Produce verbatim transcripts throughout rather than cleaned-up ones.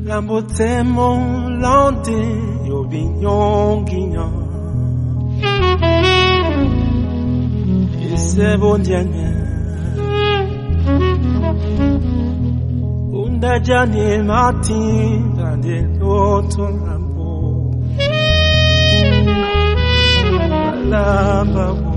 Lambotemo lante yo binyonginya Ise bondianya Undajane mati Dande loto lambo Lambabo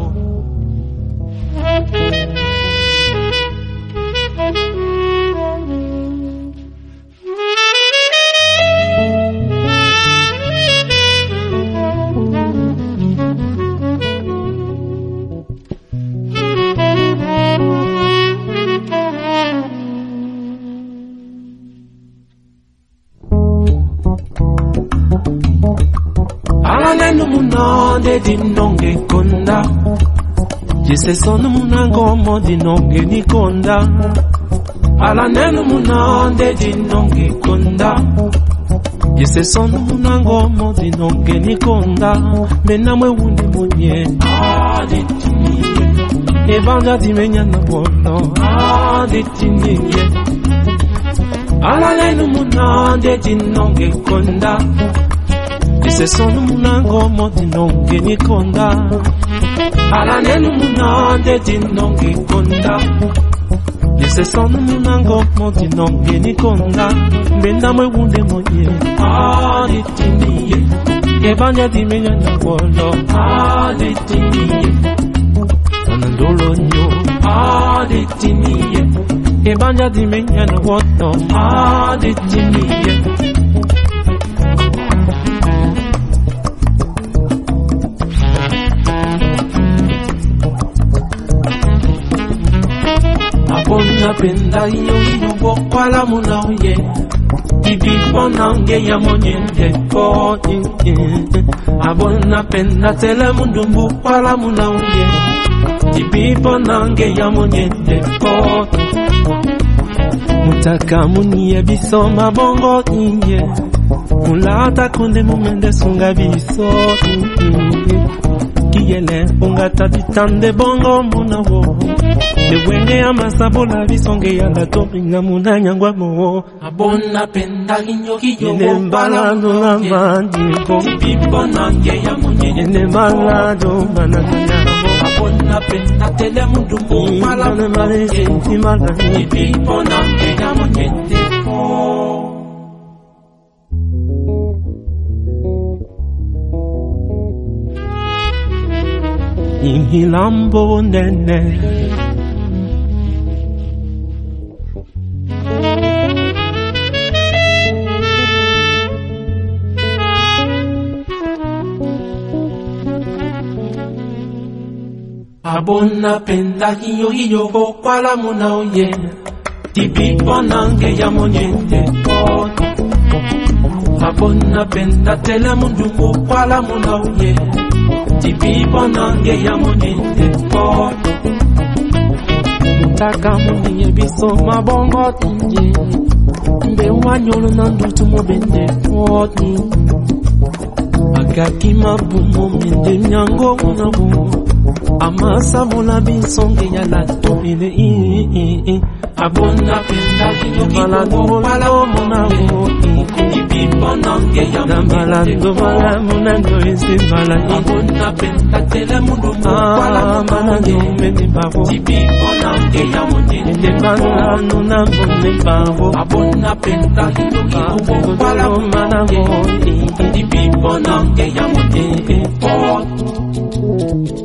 Alanenu munande dinonge konda Jise sonu munango mo dinonge ni konda Alanenu munande dinonge konda Jise sonu munango mo dinonge ni konda Mena mwe wunde monye Aditiniye Ebanga dimenya na bono Aditiniye Alanenu munande dinonge konda Ese sonu munango mo dinonge ni konda Alanenu munande dinonge konda Ese sonu munango mo dinonge ni konda Mbenda mwe wunde monye Aditiniye Ebanya dimenya na bolo Aditiniye Anandolo nyo Aditiniye Ebanya dimenya na woto Aditiniye Abonna penda iyo iyo bokwala muna uye Ibi bonange ya monyende ko Abonna penda tele mundu bokwala muna uye Ibi bonange ya monyende ko Mutaka muniye biso mabongo inye Mulata kunde mumende sunga biso Kiyele ungata bitande bongo muna wo Dewenge ya masabola bisonge ya la topinga muna nyangwa mo Abonna penda inyo kiyo Nembala no la mandi Tipipo nange ya munye Nembala do mananya Abonna penda tele mundu mo Mala male senti mala Tipipo nange ya munye Tepo Inhilambo nene Abonna penda hiyo hiyo bokwala muna uye Tipipo nange ya monyende po Abonna penda tele mundu bokwala muna uye Tipipo nange ya monyende po Mutaka muniye biso mabongo tinje Mbe wanyolo nandutu mobende poti Agaki mabumo mende nyango unabu Amasa mula bisonge ya la topile i i i Abonna penda hiyo kipo pala muna wo Tipipo nange ya monyende po Abonna penda tele mundu mo pala muna wo Tipipo nange ya monyende po Abonna penda hiyo kipo pala muna wo Tipipo nange ya monyende po